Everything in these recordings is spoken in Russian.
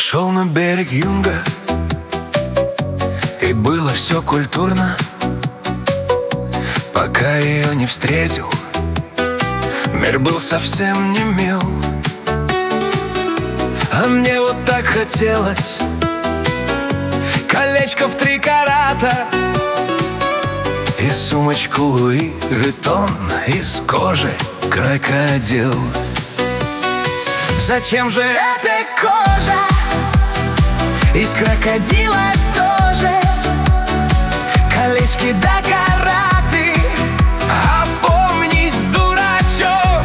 Шел на берег Юнга, и было все культурно, пока ее не встретил. Мир был совсем не мил, а мне вот так хотелось колечко в 3 карата и сумочку Луи Виттон из кожи крокодил. Зачем же эта кожа из крокодила тоже? Колечки да караты, опомнись, дурачок.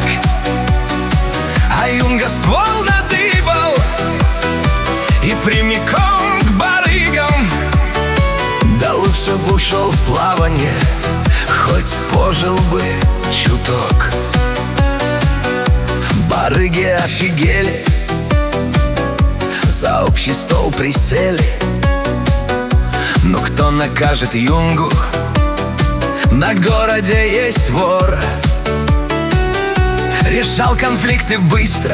А Юнга ствол надыбал и прямиком к барыгам. Да лучше бы ушел в плавание, хоть пожил бы чуток. Барыги офигели, за общий стол присели. Но кто накажет Юнгу? На городе есть вор. Решал конфликты быстро,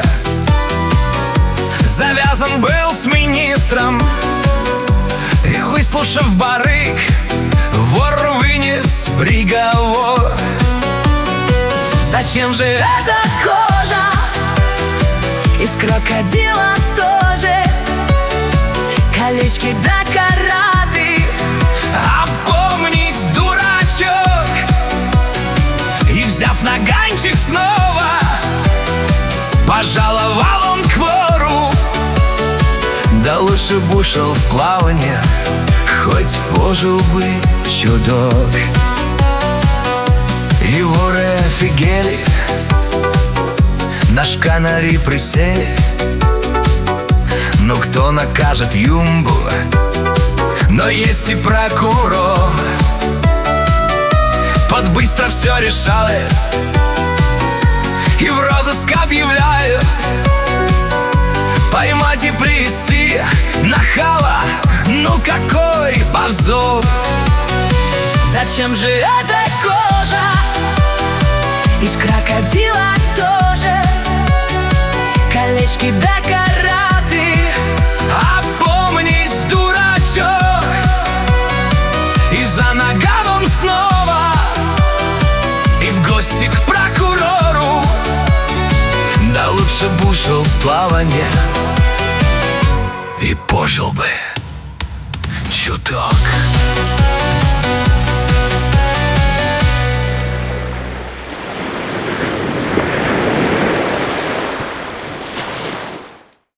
завязан был с министром. И выслушав барыг, вор вынес приговор. Зачем же эта кожа из крокодила тоже? Колечки да караты, опомнись, дурачок. И взяв наганчик снова, пожаловал он к вору. Да лучше бы ушел в плавание, хоть пожил бы чудок. И воры офигели, на шканари присели. Ну кто накажет Юнгу? Но есть и прокурор. Тот быстро все решает и в розыск объявляют. Поймать и привести нахала, ну какой позор. Зачем же эта кожа из крокодила тоже? Колечки да караты, опомнись, дурачок. И за наганом снова, и в гости к прокурору. Да лучше бы ушел в плавание и пожил бы чуток.